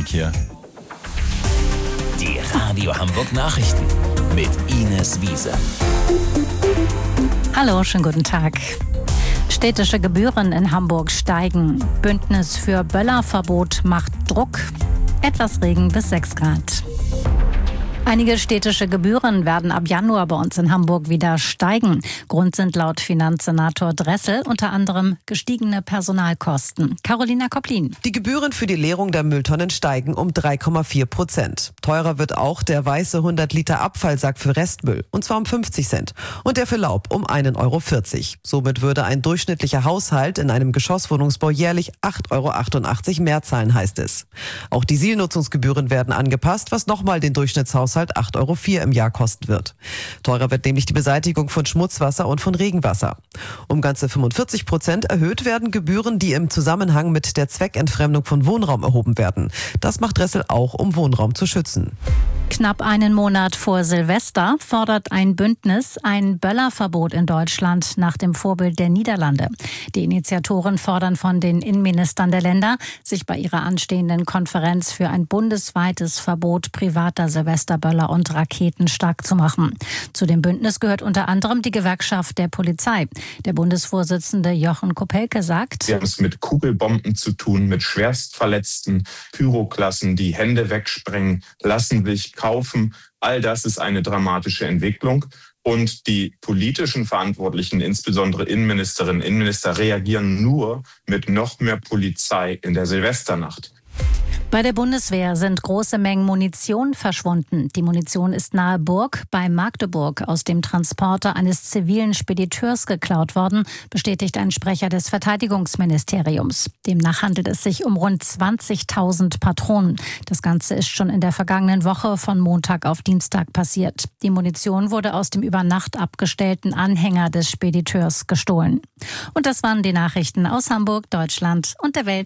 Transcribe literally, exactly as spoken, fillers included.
Verkehr. Die Radio Hamburg Nachrichten mit Ines Wiese. Hallo, schönen guten Tag. Städtische Gebühren in Hamburg steigen. Bündnis für Böllerverbot macht Druck. Etwas Regen bis sechs Grad. Einige städtische Gebühren werden ab Januar bei uns in Hamburg wieder steigen. Grund sind laut Finanzsenator Dressel unter anderem gestiegene Personalkosten. Carolina Kopplin. Die Gebühren für die Leerung der Mülltonnen steigen um drei Komma vier Prozent. Teurer wird auch der weiße hundert Liter Abfallsack für Restmüll, und zwar um fünfzig Cent. Und der für Laub um ein Euro vierzig. Somit würde ein durchschnittlicher Haushalt in einem Geschosswohnungsbau jährlich acht Euro achtundachtzig mehr zahlen, heißt es. Auch die Sielnutzungsgebühren werden angepasst, was nochmal den Durchschnittshaushalt acht Euro vier im Jahr kosten wird. Teurer wird nämlich die Beseitigung von Schmutzwasser und von Regenwasser. Um ganze fünfundvierzig Prozent erhöht werden Gebühren, die im Zusammenhang mit der Zweckentfremdung von Wohnraum erhoben werden. Das macht Dressel auch, um Wohnraum zu schützen. Knapp einen Monat vor Silvester fordert ein Bündnis ein Böllerverbot in Deutschland nach dem Vorbild der Niederlande. Die Initiatoren fordern von den Innenministern der Länder, sich bei ihrer anstehenden Konferenz für ein bundesweites Verbot privater Silvesterböller und Raketen stark zu machen. Zu dem Bündnis gehört unter anderem die Gewerkschaft der Polizei. Der Bundesvorsitzende Jochen Kopelke sagt: Wir haben es mit Kugelbomben zu tun, mit Schwerstverletzten, Pyroklassen, die Hände wegsprengen, lassen sich kaufen. All das ist eine dramatische Entwicklung. Und die politischen Verantwortlichen, insbesondere Innenministerinnen und Innenminister, reagieren nur mit noch mehr Polizei in der Silvesternacht. Bei der Bundeswehr sind große Mengen Munition verschwunden. Die Munition ist nahe Burg bei Magdeburg aus dem Transporter eines zivilen Spediteurs geklaut worden, bestätigt ein Sprecher des Verteidigungsministeriums. Demnach handelt es sich um rund zwanzigtausend Patronen. Das Ganze ist schon in der vergangenen Woche von Montag auf Dienstag passiert. Die Munition wurde aus dem über Nacht abgestellten Anhänger des Spediteurs gestohlen. Und das waren die Nachrichten aus Hamburg, Deutschland und der Welt.